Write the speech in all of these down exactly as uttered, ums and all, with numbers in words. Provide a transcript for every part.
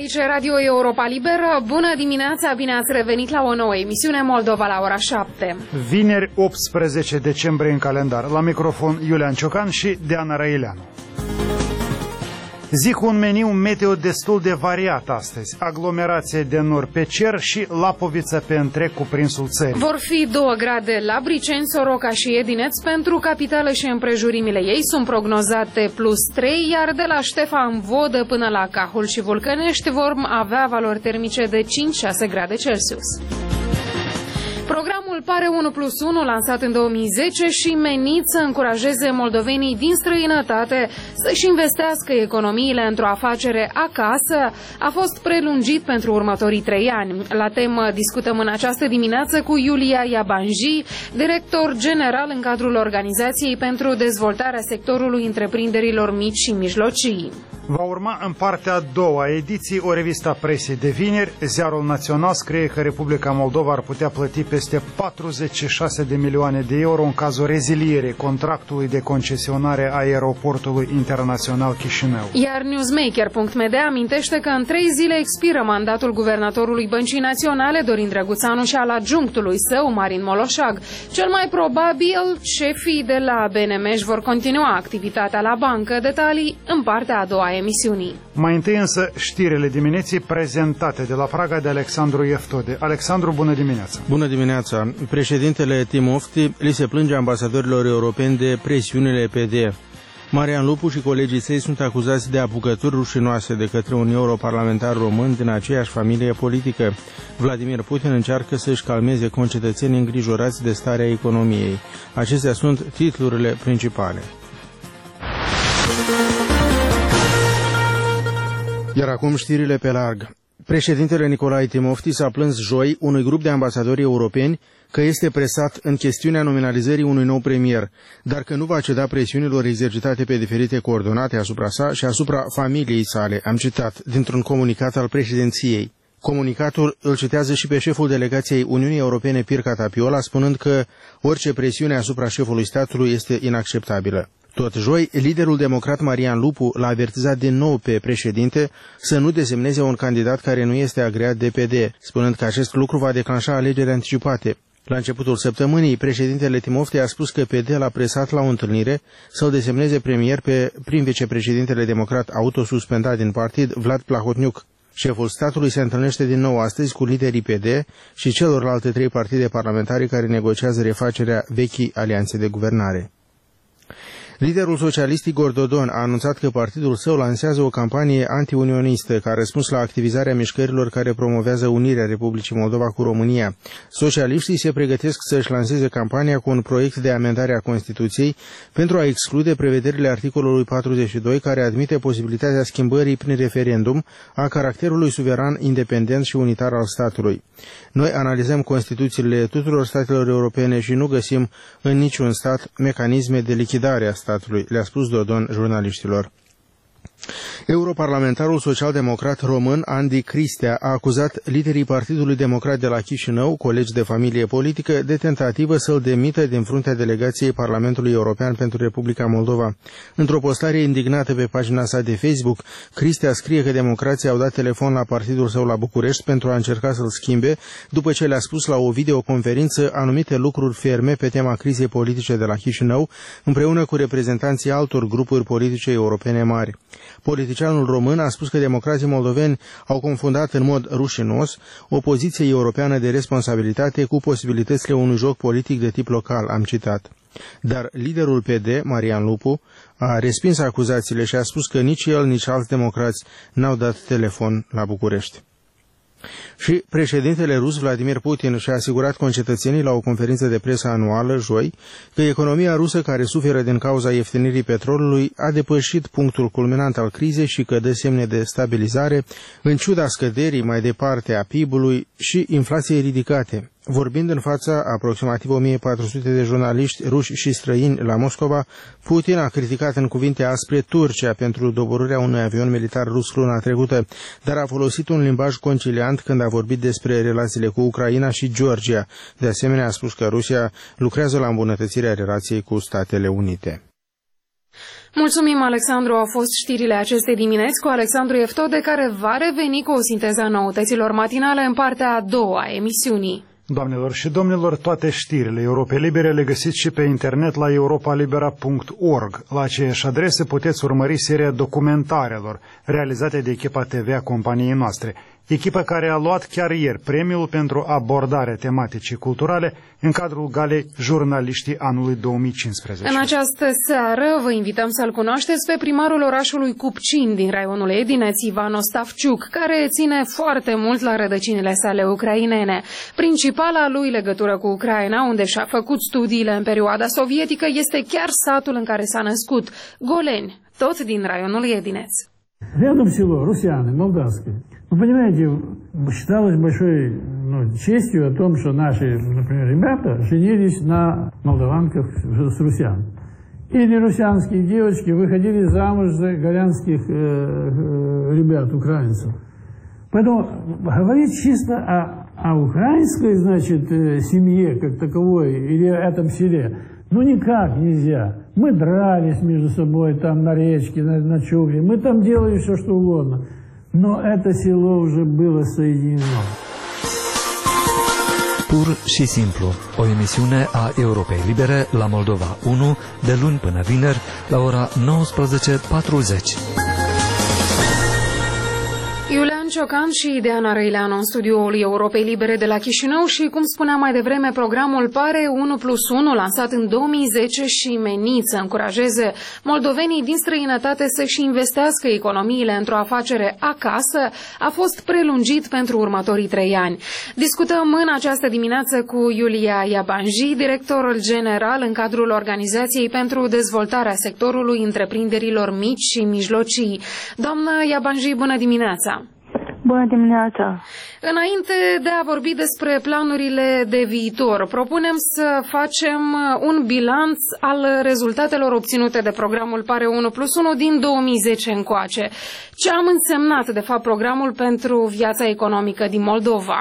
Aici Radio Europa Liberă. Bună dimineața, bine ați revenit la o nouă emisiune Moldova la ora șapte. Vineri optsprezece decembrie în calendar. La microfon Iulian Ciocan și Diana Răileanu. Zic un meniu meteo destul de variat astăzi. Aglomerație de nori pe cer și Lapovița pe întreg cuprinsul țării. Vor fi două grade la Briceni, Soroca și Edineț. Pentru capitală și împrejurimile ei sunt prognozate plus trei, iar de la Ștefan Vodă până la Cahul și Vulcănești vor avea valori termice de cinci șase grade Celsius. Programul Pare unu plus unu, lansat în două mii zece și menit să încurajeze moldovenii din străinătate să-și investească economiile într-o afacere acasă, a fost prelungit pentru următorii trei ani. La temă discutăm în această dimineață cu Iulia Iabanji, director general în cadrul Organizației pentru Dezvoltarea Sectorului Întreprinderilor Mici și Mijlocii. Va urma în partea a doua ediții o revistă a presei de vineri. Ziarul Național scrie că Republica Moldova ar putea plăti peste patruzeci și șase de milioane de euro în cazul rezilierii contractului de concesionare a aeroportului internațional Chișinău. Iar Newsmaker punct m d amintește că în trei zile expiră mandatul guvernatorului Băncii Naționale, Dorin Drăguțanu, și al adjunctului său, Marin Moloșag. Cel mai probabil, șefii de la B N M își vor continua activitatea la bancă. Detalii în partea a doua emisiunii. Mai întâi însă știrile dimineții prezentate de la Praga de Alexandru Eftode. Alexandru, bună dimineața! Bună dimineața! Președintele Timofti li se plânge ambasadorilor europeni de presiunile P D. Marian Lupu și colegii săi sunt acuzați de apucături rușinoase de către un europarlamentar român din aceeași familie politică. Vladimir Putin încearcă să-și calmeze concetățenii îngrijorați de starea economiei. Acestea sunt titlurile principale. Iar acum știrile pe larg. Președintele Nicolae Timofti s-a plâns joi unui grup de ambasadori europeni că este presat în chestiunea nominalizării unui nou premier, dar că nu va ceda presiunilor exercitate pe diferite coordonate asupra sa și asupra familiei sale, am citat dintr-un comunicat al președinției. Comunicatul îl citează și pe șeful delegației Uniunii Europene, Pirca Tapiola, spunând că orice presiune asupra șefului statului este inacceptabilă. Tot joi, liderul democrat Marian Lupu l-a avertizat din nou pe președinte să nu desemneze un candidat care nu este agreat de P D, spunând că acest lucru va declanșa alegeri anticipate. La începutul săptămânii, președintele Timofti a spus că P D l-a presat la o întâlnire să-l desemneze premier pe prim vicepreședintele democrat autosuspendat din partid, Vlad Plahotniuc. Șeful statului se întâlnește din nou astăzi cu liderii P D și celorlalte trei partide parlamentare care negociază refacerea vechii alianțe de guvernare. Liderul socialist Igor Dodon a anunțat că partidul său lansează o campanie antiunionistă ca răspuns la activizarea mișcărilor care promovează unirea Republicii Moldova cu România. Socialiștii se pregătesc să-și lanseze campania cu un proiect de amendare a Constituției pentru a exclude prevederile articolului patruzeci și doi care admite posibilitatea schimbării prin referendum a caracterului suveran, independent și unitar al statului. Noi analizăm Constituțiile tuturor statelor europene și nu găsim în niciun stat mecanisme de lichidare a statului, le-a spus Dodon jurnaliștilor. Europarlamentarul social-democrat român Andy Cristea a acuzat liderii Partidului Democrat de la Chișinău, colegi de familie politică, de tentativă să-l demită din fruntea delegației Parlamentului European pentru Republica Moldova. Într-o postare indignată pe pagina sa de Facebook, Cristea scrie că democrații au dat telefon la partidul său la București pentru a încerca să-l schimbe, după ce le-a spus la o videoconferință anumite lucruri ferme pe tema crizei politice de la Chișinău, împreună cu reprezentanții altor grupuri politice europene mari. Politicianul român a spus că democrații moldoveni au confundat în mod rușinos o poziție europeană de responsabilitate cu posibilitățile unui joc politic de tip local, am citat. Dar liderul P D, Marian Lupu, a respins acuzațiile și a spus că nici el, nici alți democrați n-au dat telefon la București. Și președintele rus Vladimir Putin și-a asigurat concetățenii la o conferință de presă anuală, joi, că economia rusă, care suferă din cauza ieftinirii petrolului, a depășit punctul culminant al crizei și că dă semne de stabilizare, în ciuda scăderii mai departe a P I B-ului și inflației ridicate. Vorbind în fața aproximativ o mie patru sute de jurnaliști ruși și străini la Moscova, Putin a criticat în cuvinte aspre Turcia pentru doborârea unui avion militar rus luna trecută, dar a folosit un limbaj conciliant când a vorbit despre relațiile cu Ucraina și Georgia. De asemenea, a spus că Rusia lucrează la îmbunătățirea relației cu Statele Unite. Mulțumim, Alexandru. Au fost știrile acestei dimineți cu Alexandru Eftode, care va reveni cu o sinteză a noutăților matinale în partea a doua a emisiunii. Doamnelor și domnilor, toate știrile Europei Libere le găsiți și pe internet la europa libera punct org. La aceeași adresă puteți urmări seria documentarelor realizate de echipa T V a companiei noastre, echipă care a luat chiar ieri premiul pentru abordare tematicii culturale în cadrul galei Jurnaliștii anului două mii cincisprezece. În această seară vă invităm să-l cunoașteți pe primarul orașului Cupcin din raionul Edineț, Ivan Ostafciuc, care ține foarte mult la rădăcinile sale ucrainene. Principala lui legătură cu Ucraina, unde și-a făcut studiile în perioada sovietică, este chiar satul în care s-a născut, Goleni, tot din raionul Edineț. Рядом село Русяны, Молдавское. Вы понимаете, считалось большой ну, честью о том, что наши, например, ребята женились на молдаванках с русян. Или русянские девочки выходили замуж за голландских э, э, ребят, украинцев. Поэтому говорить чисто о, о украинской, значит, семье как таковой или этом селе, ну никак нельзя. Мы дрались между собой там на речке, на, на чугре, мы там делали все, что угодно. Но это село уже было соединено. Pur și simplu, o emisiune a Europei Libere la Moldova unu, de luni până vineri, la ora nouăsprezece patruzeci. Iulian Ciocan și Diana Răileanu în studioul Europei Libere de la Chișinău și, cum spuneam mai devreme, programul Pare unu plus unu, lansat în două mii zece și menit să încurajeze moldovenii din străinătate să-și investească economiile într-o afacere acasă, a fost prelungit pentru următorii trei ani. Discutăm în această dimineață cu Iulia Iabanji, directorul general în cadrul Organizației pentru Dezvoltarea Sectorului Întreprinderilor Mici și Mijlocii. Doamnă Iabanji, bună dimineața! Bună dimineața! Înainte de a vorbi despre planurile de viitor, propunem să facem un bilanț al rezultatelor obținute de programul Pare unu plus unu din două mii zece încoace. Ce am însemnat, de fapt, programul pentru viața economică din Moldova?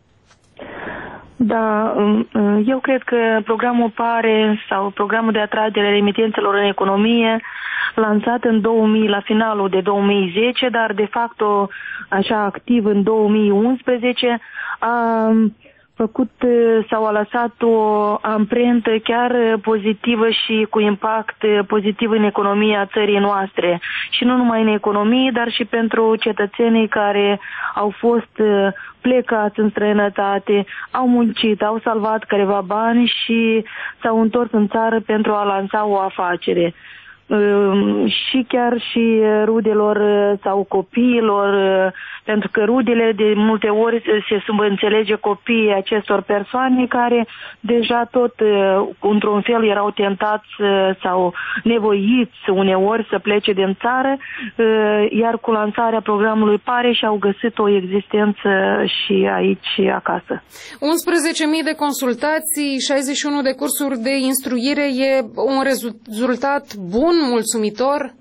Da, eu cred că programul Pare, sau programul de atragere a remitențelor în economie, lansat în două mii, la finalul de două mii zece, dar de fapt așa activ în două mii unsprezece, a făcut sau a lăsat o amprentă chiar pozitivă și cu impact pozitiv în economia țării noastre. Și nu numai în economie, dar și pentru cetățenii care au fost plecați în străinătate, au muncit, au salvat careva bani și s-au întors în țară pentru a lansa o afacere. Și chiar și rudelor sau copiilor, pentru că rudele de multe ori se subînțelege copiii acestor persoane care deja tot într-un fel erau tentați sau nevoiți uneori să plece din țară, iar cu lansarea programului Pare și-au găsit o existență și aici acasă. unsprezece mii de consultații, șaizeci și unu de cursuri de instruire, e un rezultat bun, mulțumitor?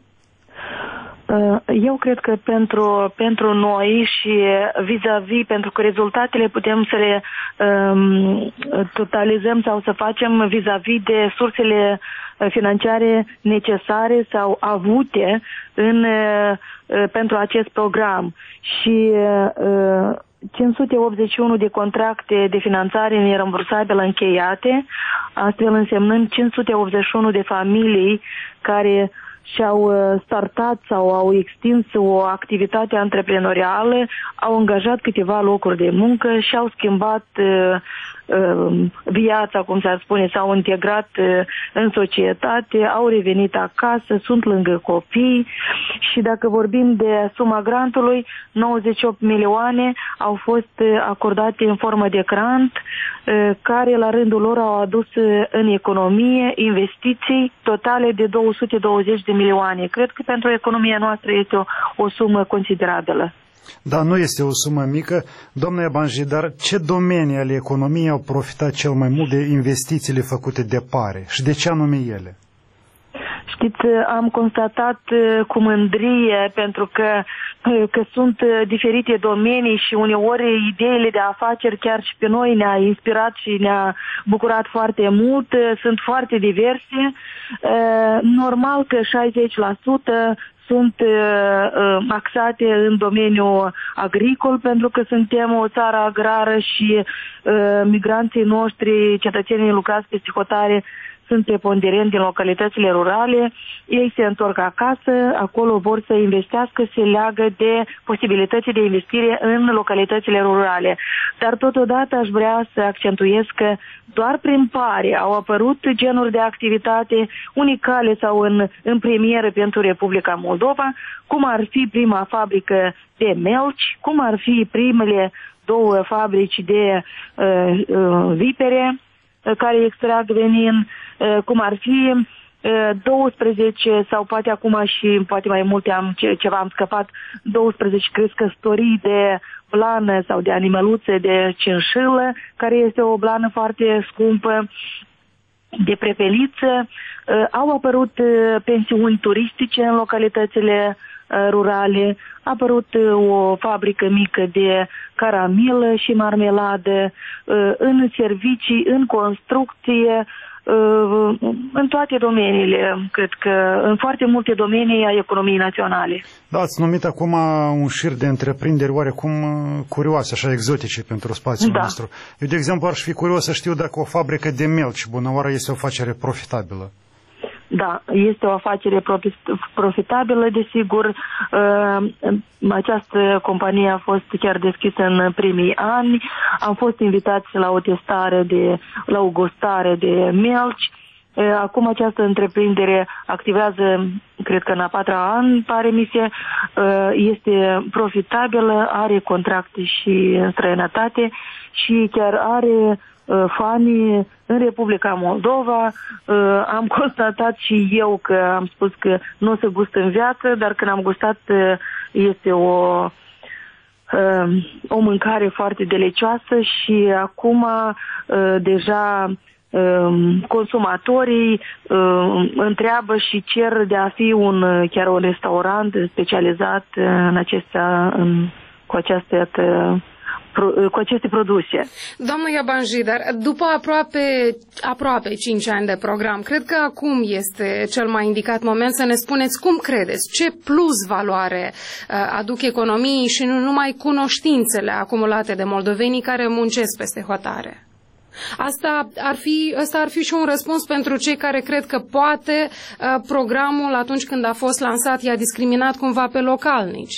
Eu cred că pentru, pentru noi și vis-a-vis, pentru că rezultatele putem să le um, totalizăm sau să facem vis-a-vis de sursele financiare necesare sau avute în, pentru acest program. Și uh, cinci sute optzeci și unu de contracte de finanțare nerambursabilă încheiate, astfel însemnând cinci sute optzeci și unu de familii care și-au startat sau au extins o activitate antreprenorială, au angajat câteva locuri de muncă și au schimbat uh, uh, viața, cum s-ar spune, s-au integrat uh, în societate, au revenit acasă, sunt lângă copii și dacă vorbim de suma grantului, nouăzeci și opt milioane au fost acordate în formă de grant, uh, care la rândul lor au adus în economie investiții totale de două sute douăzeci de milioane. Cred că pentru economia noastră este o, o sumă considerabilă. Da, nu este o sumă mică. Domnule Iabanji, dar ce domenii ale economiei au profitat cel mai mult de investițiile făcute de Pare și de ce anume ele? Știți, am constatat cu mândrie, pentru că, că sunt diferite domenii și uneori ideile de afaceri chiar și pe noi ne-a inspirat și ne-a bucurat foarte mult, sunt foarte diverse. Normal că șaizeci la sută sunt uh, axate în domeniul agricol, pentru că suntem o țară agrară și uh, migranții noștri, cetățenii lucrați peste hotare, sunt preponderenți din localitățile rurale. Ei se întorc acasă, acolo vor să investească, se leagă de posibilități de investire în localitățile rurale. Dar totodată aș vrea să accentuez că doar prin pare au apărut genuri de activitate unicale sau în, în premieră pentru Republica Moldova, cum ar fi prima fabrică de melci, cum ar fi primele două fabrici de uh, uh, vipere care extrag venin, cum ar fi douăsprezece sau poate acum și poate mai multe, am ceva am scăpat, douăsprezece crescătorii de blană sau de animăluțe de cinșilă, care este o blană foarte scumpă, de prepeliță. Au apărut pensiuni turistice în localitățile rurale, a apărut o fabrică mică de caramelă și marmeladă, în servicii, în construcție, în toate domeniile, cred că în foarte multe domenii a economiei naționale. Da, ați numit acum un șir de întreprinderi oarecum curioase, așa exotice pentru spațiul da. nostru. Eu, de exemplu, aș fi curios să știu dacă o fabrică de melci bună oară este o afacere profitabilă. Da, este o afacere profitabilă, desigur. Această companie a fost chiar deschisă în primii ani. Am fost invitați la o testare, de, la o gustare de melci. Acum această întreprindere activează, cred că în a patra an, pare mi se, este profitabilă, are contracte și în străinătate și chiar are fani în Republica Moldova. Am constatat și eu că am spus că nu o să gust în viață, dar când am gustat este o, o mâncare foarte delicioasă și acum deja consumatorii întreabă și cer de a fi un, chiar un restaurant specializat în acestea, în, cu aceste cu aceste produse. Doamnă Iabanji, dar după aproape, aproape cinci ani de program, cred că acum este cel mai indicat moment să ne spuneți cum credeți, ce plus valoare aduc economiei și nu numai cunoștințele acumulate de moldovenii care muncesc peste hotare. Asta ar fi, asta ar fi și un răspuns pentru cei care cred că poate programul atunci când a fost lansat i-a discriminat cumva pe localnici.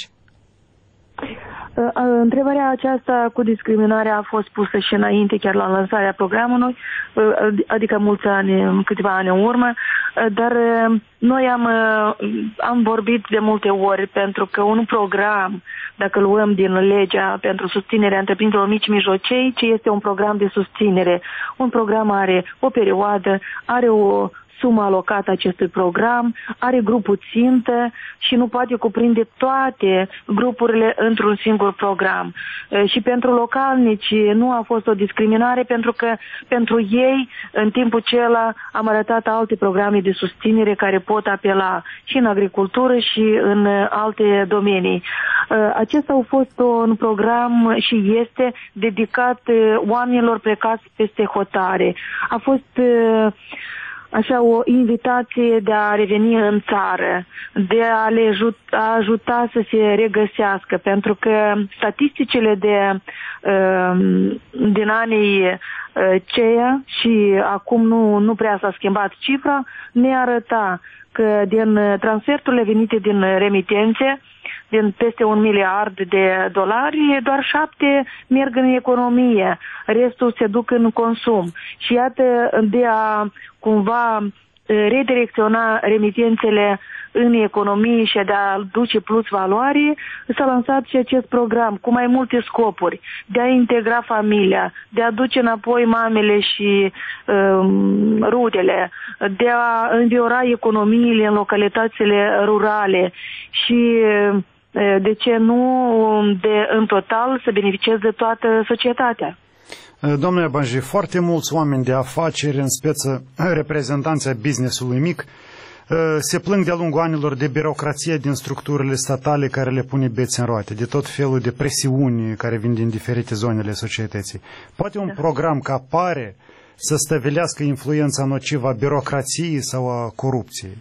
Întrebarea aceasta cu discriminarea a fost pusă și înainte, chiar la lansarea programului, adică mulți ani, câteva ani în urmă, dar noi am, am vorbit de multe ori pentru că un program, dacă luăm din legea pentru susținerea întreprinderilor mici mijlocei, ce este un program de susținere. Un program are o perioadă, are o suma alocată acestui program, are grupul țintă și nu poate cuprinde toate grupurile într-un singur program. Și pentru localnici nu a fost o discriminare, pentru că pentru ei, în timpul acela, am arătat alte programe de susținere care pot apela și în agricultură și în alte domenii. Acesta a fost un program și este dedicat oamenilor plecați peste hotare. A fost așa o invitație de a reveni în țară, de a le ajuta, ajuta să se regăsească, pentru că statisticile de, din anii ceia și acum nu, nu prea s-a schimbat cifra, ne arăta că din transferurile venite din remitențe, din peste un miliard de dolari, doar șapte merg în economie, restul se duc în consum. Și iată, de a cumva redirecționa remitențele în economie și de a duce plus valoare, s-a lansat și acest program cu mai multe scopuri, de a integra familia, de a duce înapoi mamele și um, rudele, de a înviora economiile în localitățile rurale și de ce nu de, în total să beneficieze de toată societatea. Doamne Iabanji, foarte mulți oameni de afaceri, în speță reprezentanții business-ului mic, se plâng de-a lungul anilor de birocrație din structurile statale care le pune bețe în roate, de tot felul de presiuni care vin din diferite zonele societății. Poate un program ca PARE să stăvilească influența nocivă a birocrației sau a corupției?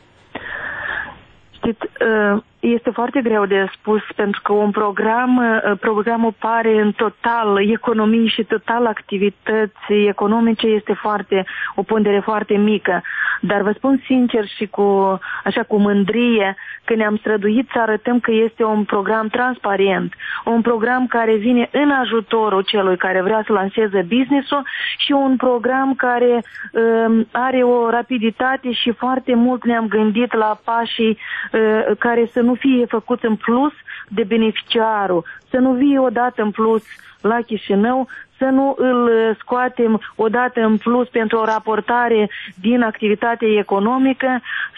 Știți, este foarte greu de spus, pentru că un program, programul PARE în total economii și total activități economice este foarte, o pondere foarte mică. Dar vă spun sincer și cu, așa cu mândrie că ne-am străduit să arătăm că este un program transparent, un program care vine în ajutorul celui care vrea să lanseze business-ul și un program care um, are o rapiditate și foarte mult ne-am gândit la pașii uh, care să nu fie făcuți în plus de beneficiarul, să nu vie o dată în plus la Chișinău, să nu îl scoatem o dată în plus pentru o raportare din activitate economică,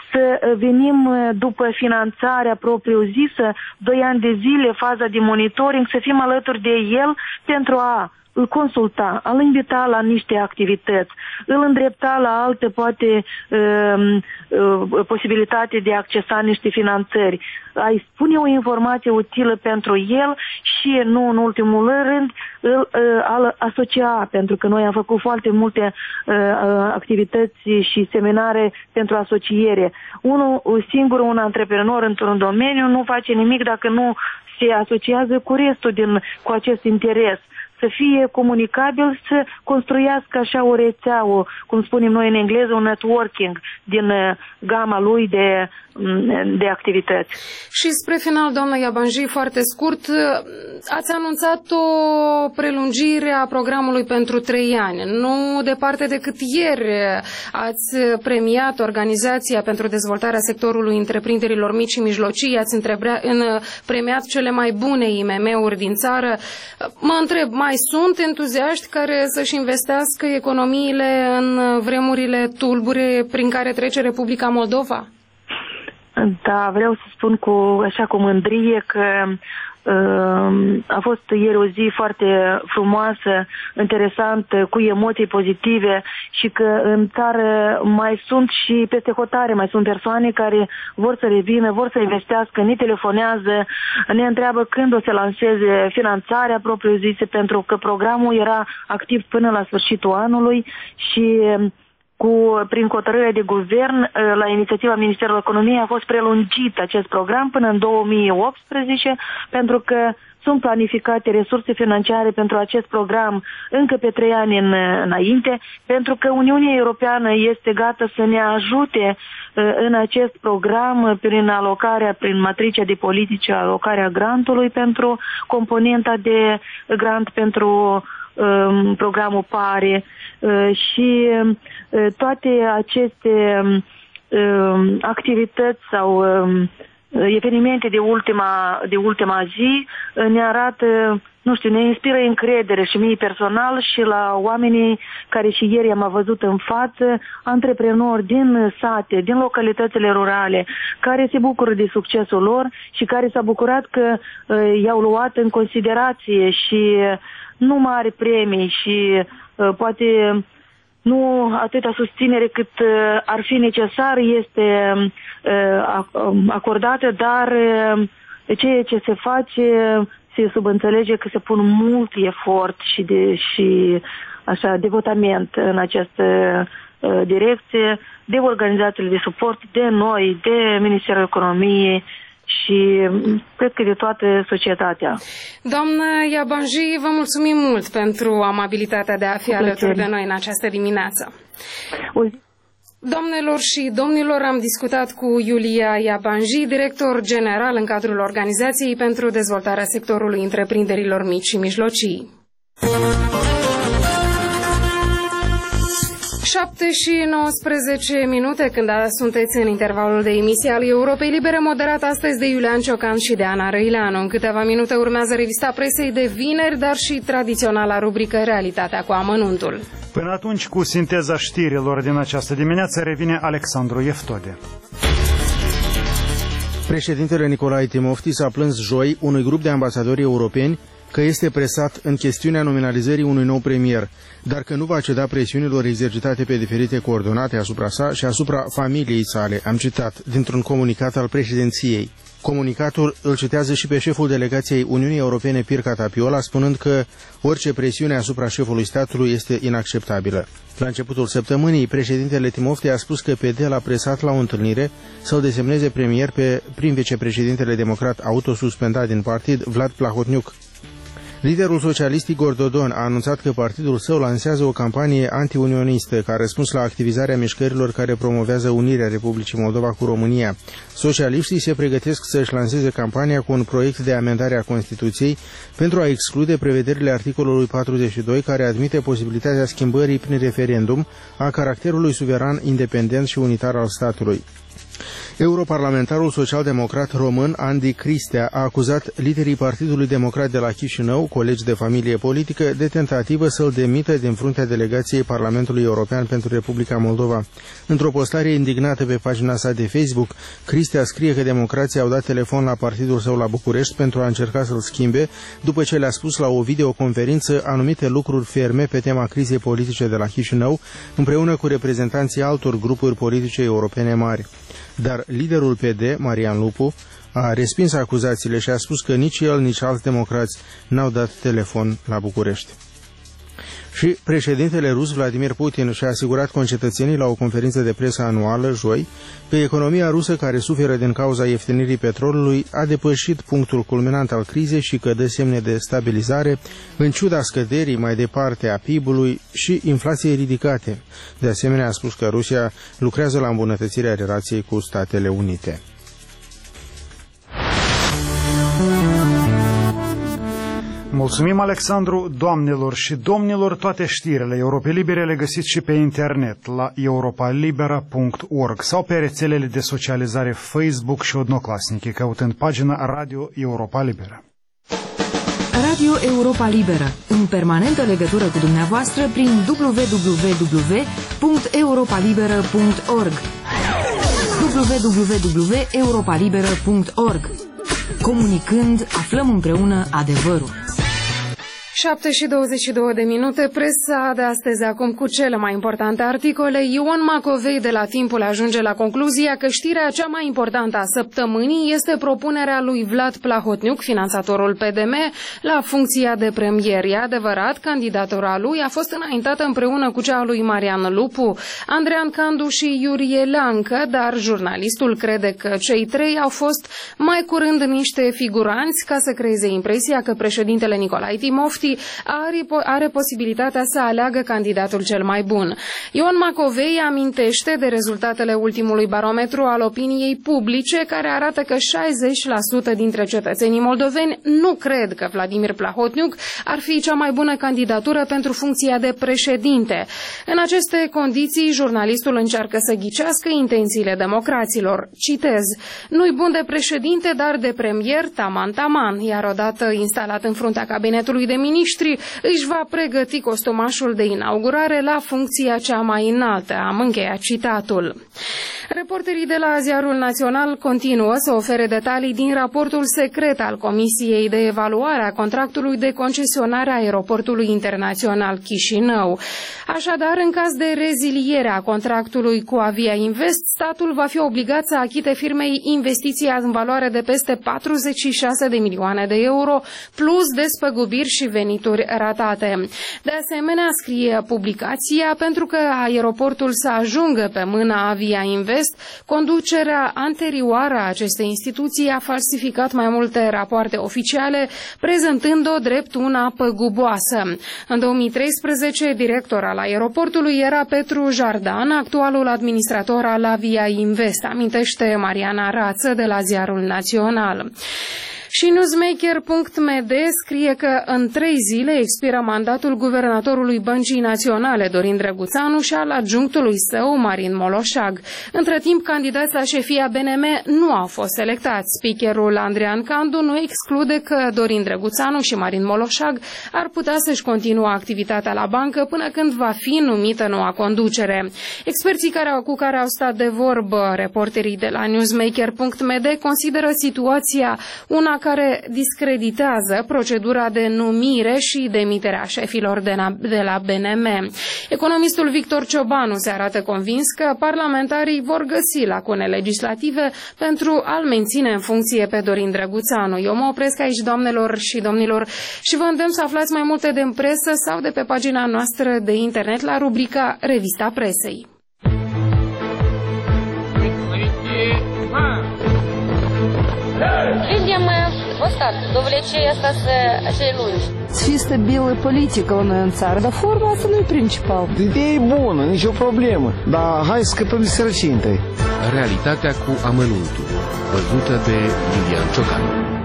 să venim după finanțarea propriu-zisă, doi ani de zile, faza de monitoring, să fim alături de el pentru a îl consulta, îl invita la niște activități, îl îndrepta la alte, poate, uh, uh, posibilitate de a accesa niște finanțări, a-i spune o informație utilă pentru el și, nu în ultimul rând, îl uh, asocia, pentru că noi am făcut foarte multe uh, activități și seminare pentru asociere. Unul singur, un antreprenor într-un domeniu nu face nimic dacă nu se asociază cu restul din, cu acest interes. Să fie comunicabil, să construiască așa o rețea, o, cum spunem noi în engleză, un networking din uh, gama lui de, de activități. Și spre final, doamna Yabanji, foarte scurt, ați anunțat o prelungire a programului pentru trei ani. Nu departe decât ieri ați premiat Organizația pentru Dezvoltarea Sectorului Întreprinderilor Mici și Mijlocii, ați premiat cele mai bune I M M-uri din țară. Mă întreb, mai sunt entuziaști care să-și investească economiile în vremurile tulbure prin care trece Republica Moldova? Da, vreau să spun cu, așa cu mândrie că uh, a fost ieri o zi foarte frumoasă, interesantă, cu emoții pozitive și că în țară mai sunt și peste hotare, mai sunt persoane care vor să revină, vor să investească, ne telefonează, ne întreabă când o să lanseze finanțarea propriu-zisă, pentru că programul era activ până la sfârșitul anului și Cu, prin hotărâre de guvern, la inițiativa Ministerului Economiei a fost prelungit acest program până în două mii optsprezece, pentru că sunt planificate resurse financiare pentru acest program încă pe trei ani în, înainte, pentru că Uniunea Europeană este gata să ne ajute în acest program prin alocarea, prin matricea de politice, alocarea grantului pentru componenta de grant pentru um, programul PARE uh, și uh, toate aceste um, activități sau um, evenimente de ultima, de ultima zi ne arată, nu știu, ne inspiră încredere și mie personal și la oamenii care și ieri am văzut în față, antreprenori din sate, din localitățile rurale, care se bucură de succesul lor și care s-a bucurat că uh, i-au luat în considerație și uh, nu mari premii și uh, poate nu atâta susținere cât uh, ar fi necesar este uh, acordată, dar uh, ceea ce se face se subînțelege că se pun mult efort și, de, și așa, devotament în această uh, direcție, de organizațiile de suport, de noi, de Ministerul Economiei și cred că de toată societatea. Doamnă Yabanji, vă mulțumim mult pentru amabilitatea de a fi alături de noi în această dimineață. Doamnelor și domnilor, am discutat cu Iulia Yabanji, director general în cadrul Organizației pentru Dezvoltarea Sectorului Întreprinderilor Mici și Mijlocii. șapte și nouăsprezece minute când sunteți în intervalul de emisie al Europei Libere, moderat astăzi de Iulian Ciocan și de Ana Răileanu. În câteva minute urmează revista presei de vineri, dar și tradiționala rubrică Realitatea cu amănuntul. Până atunci, cu sinteza știrilor din această dimineață, revine Alexandru Eftode. Președintele Nicolae Timofti s-a plâns joi unui grup de ambasadori europeni că este presat în chestiunea nominalizării unui nou premier, dar că nu va ceda presiunilor exercitate pe diferite coordonate asupra sa și asupra familiei sale, am citat dintr-un comunicat al președinției. Comunicatul îl citează și pe șeful delegației Uniunii Europene, Pirca Tapiola, spunând că orice presiune asupra șefului statului este inacceptabilă. La începutul săptămânii, președintele Timofti a spus că P D l-a presat la o întâlnire să-l desemneze premier pe prim vicepreședintele democrat autosuspendat din partid, Vlad Plahotniuc. Liderul socialist Igor Dodon a anunțat că partidul său lansează o campanie antiunionistă ca răspuns la activizarea mișcărilor care promovează unirea Republicii Moldova cu România. Socialiștii se pregătesc să-și lanseze campania cu un proiect de amendare a Constituției pentru a exclude prevederile articolului patruzeci și doi care admite posibilitatea schimbării prin referendum a caracterului suveran, independent și unitar al statului. Europarlamentarul social-democrat român Andy Cristea a acuzat liderii Partidului Democrat de la Chișinău, colegi de familie politică, de tentativă să-l demită din fruntea delegației Parlamentului European pentru Republica Moldova. Într-o postare indignată pe pagina sa de Facebook, Cristea scrie că democrații au dat telefon la partidul său la București pentru a încerca să-l schimbe, după ce le-a spus la o videoconferință anumite lucruri ferme pe tema crizei politice de la Chișinău, împreună cu reprezentanții altor grupuri politice europene mari. Dar liderul P D, Marian Lupu, a respins acuzațiile și a spus că nici el, nici alți democrați n-au dat telefon la București. Și președintele rus Vladimir Putin și-a asigurat concetățenii la o conferință de presă anuală, joi, că economia rusă, care suferă din cauza ieftinirii petrolului, a depășit punctul culminant al crizei și că dă semne de stabilizare, în ciuda scăderii mai departe a P I B-ului și inflației ridicate. De asemenea, a spus că Rusia lucrează la îmbunătățirea relației cu Statele Unite. Mulțumim, Alexandru. Doamnelor și domnilor, toate știrile Europei Libere le găsiți și pe internet la europa libera punct org sau pe rețelele de socializare Facebook și Odnoclasnici, căutând pagina Radio Europa Liberă. Radio Europa Liberă, în permanentă legătură cu dumneavoastră prin w w w punct europa liberă punct org w w w punct europa liberă punct org. Comunicând, aflăm împreună adevărul. șapte și douăzeci și două de minute, presa de astăzi acum cu cele mai importante articole. Ion Macovei de la Timpul ajunge la concluzia că știrea cea mai importantă a săptămânii este propunerea lui Vlad Plahotniuc, finanțatorul P D M, la funcția de premier. E adevărat, candidatura lui a fost înaintată împreună cu cea a lui Marian Lupu, Andrean Candu și Iurie Leancă, dar jurnalistul crede că cei trei au fost mai curând niște figuranți ca să creeze impresia că președintele Nicolae Timofti Are, are posibilitatea să aleagă candidatul cel mai bun. Ion Macovei amintește de rezultatele ultimului barometru al opiniei publice, care arată că șaizeci la sută dintre cetățenii moldoveni nu cred că Vladimir Plahotniuc ar fi cea mai bună candidatură pentru funcția de președinte. În aceste condiții, jurnalistul încearcă să ghicească intențiile democraților. Citez: nu-i bun de președinte, dar de premier taman taman, iar odată instalat în fruntea cabinetului de miniștri, își va pregăti costumașul de inaugurare la funcția cea mai înaltă. Am încheiat citatul. Reporterii de la Ziarul Național continuă să ofere detalii din raportul secret al Comisiei de Evaluare a contractului de concesionare a aeroportului internațional Chișinău. Așadar, în caz de reziliere a contractului cu Avia Invest, statul va fi obligat să achite firmei investiția în valoare de peste patruzeci și șase de milioane de euro, plus despăgubiri și venituri ratate. De asemenea, scrie publicația, pentru că aeroportul să ajungă pe mâna Avia Invest, conducerea anterioară a acestei instituții a falsificat mai multe rapoarte oficiale, prezentând-o drept una păguboasă. În două mii treisprezece, director al aeroportului era Petru Jardan, actualul administrator al Avia Invest, amintește Mariana Rață de la Ziarul Național. Și newsmaker punct m d scrie că în trei zile expiră mandatul guvernatorului Băncii Naționale, Dorin Drăguțanu, și al adjunctului său, Marin Moloșag. Între timp, candidați la șefia B N M nu au fost selectați. Speakerul Andrean Candu nu exclude că Dorin Drăguțanu și Marin Moloșag ar putea să-și continue activitatea la bancă până când va fi numită noua conducere. Experții care, cu care au stat de vorbă reporterii de la newsmaker punct m d consideră situația una care discreditează procedura de numire și demiterea șefilor de la B N M. Economistul Victor Ciobanu se arată convins că parlamentarii vor găsi lacune legislative pentru a-l menține în funcție pe Dorin Drăguțanu. Eu mă opresc aici, doamnelor și domnilor, și vă îndemn să aflați mai multe de în presă sau de pe pagina noastră de internet la rubrica Revista Presei. Видим остатки, довлечение остаться acei lungi. Fi stabilă politică la noi în țară, dar forma asta nu e principal. Ideea e bună, nicio problemă, dar hai să scăpăm de sărăcie întâi. Realitatea cu amănuntul, văzută de Lilian Ciocan.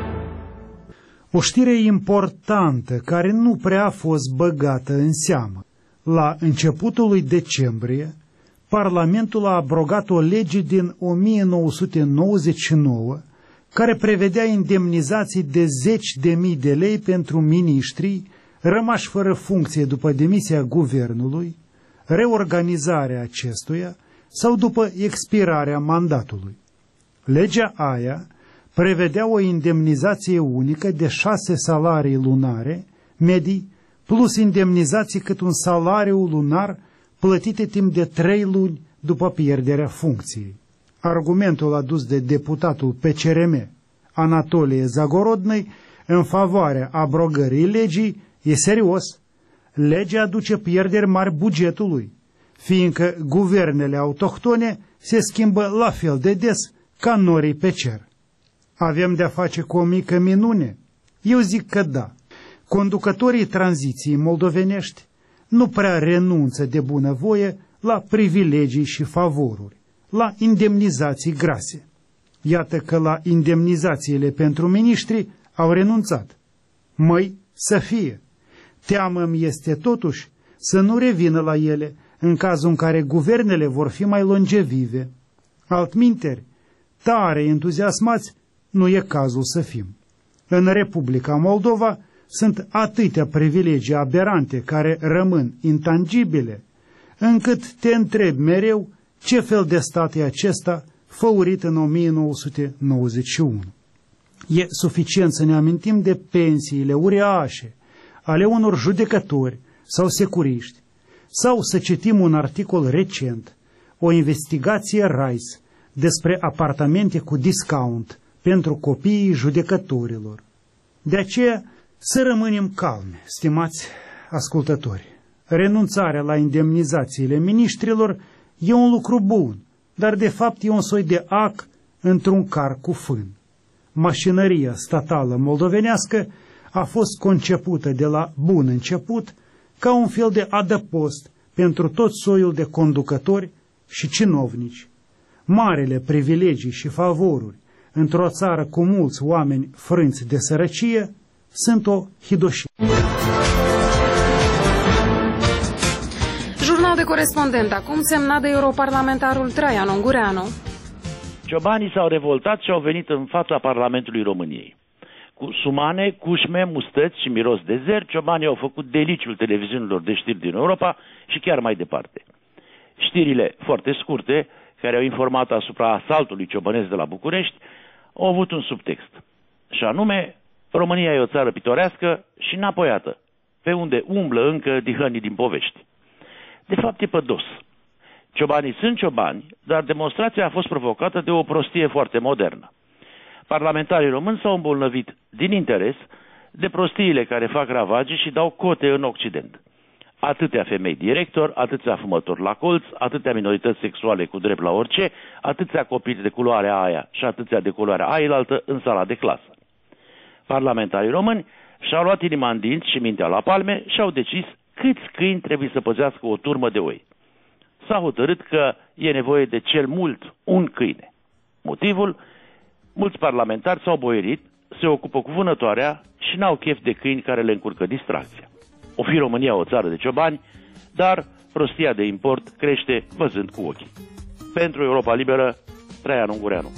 O știre importantă care nu prea a fost băgată în seamă. La începutul lui decembrie, Parlamentul a abrogat o lege din o mie nouă sute nouăzeci și nouă care prevedea indemnizații de zeci de mii de lei pentru miniștrii rămași fără funcție după demisia guvernului, reorganizarea acestuia sau după expirarea mandatului. Legea aia prevedea o indemnizație unică de șase salarii lunare medii plus indemnizații cât un salariu lunar plătite timp de trei luni după pierderea funcției. Argumentul adus de deputatul P C R M, Anatolie Zagorodnăi, în favoarea abrogării legii, e serios. Legea aduce pierderi mari bugetului, fiindcă guvernele autohtone se schimbă la fel de des ca norii pe cer. Avem de-a face cu o mică minune? Eu zic că da. Conducătorii tranziției moldovenești nu prea renunță de bunăvoie la privilegii și favoruri, la indemnizații grase. Iată că la indemnizațiile pentru miniștri au renunțat. Măi, să fie! Teamă-mi este totuși să nu revină la ele în cazul în care guvernele vor fi mai longevive. Altminteri, tare entuziasmați, nu e cazul să fim. În Republica Moldova sunt atâtea privilegii aberante care rămân intangibile, încât te întrebi mereu ce fel de stat e acesta făurit în o mie nouă sute nouăzeci și unu. E suficient să ne amintim de pensiile uriașe ale unor judecători sau securiști, sau să citim un articol recent, o investigație RISE despre apartamente cu discount pentru copiii judecătorilor. De aceea să rămânem calmi, stimați ascultători. Renunțarea la indemnizațiile miniștrilor e un lucru bun, dar de fapt e un soi de ac într-un car cu fân. Mașinăria statală moldovenească a fost concepută de la bun început ca un fel de adăpost pentru tot soiul de conducători și cinovnici. Marele privilegii și favoruri într-o țară cu mulți oameni frânți de sărăcie sunt o hidoșie. Jurnal de corespondent, acum semnat de europarlamentarul Traian Ungureanu. Ciobanii s-au revoltat și au venit în fața Parlamentului României. Cu sumane, cușme, mustăți și miros de zer, ciobanii au făcut deliciul televiziunilor de știri din Europa și chiar mai departe. Știrile foarte scurte, care au informat asupra asaltului ciobănesc de la București, au avut un subtext. Și anume, România e o țară pitorească și înapoiată, pe unde umblă încă dihănii din povești. De fapt, e pădos. Ciobanii sunt ciobani, dar demonstrația a fost provocată de o prostie foarte modernă. Parlamentarii români s-au îmbolnăvit din interes de prostiile care fac ravage și dau cote în Occident. Atâtea femei director, atâția fumători la colț, atâtea minorități sexuale cu drept la orice, atâția copii de culoarea aia și atâția de culoarea ailaltă în sala de clasă. Parlamentarii români și-au luat inima în dinți și mintea la palme și au decis câți câini trebuie să păzească o turmă de oi. S-a hotărât că e nevoie de cel mult un câine. Motivul? Mulți parlamentari s-au boierit, se ocupă cu vânătoarea și n-au chef de câini care le încurcă distracția. O fi România o țară de ciobani, dar prostia de import crește văzând cu ochii. Pentru Europa Liberă, Traian Ungureanu.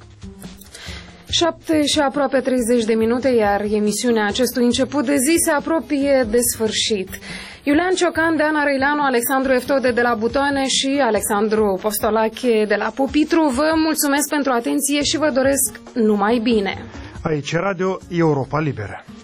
șapte și aproape treizeci de minute, iar emisiunea acestui început de zi se apropie de sfârșit. Iulian Ciocan, Deana Răileanu, Alexandru Eftode de la Butoane și Alexandru Postolache de la Pupitru, vă mulțumesc pentru atenție și vă doresc numai bine. Aici Radio Europa Liberă.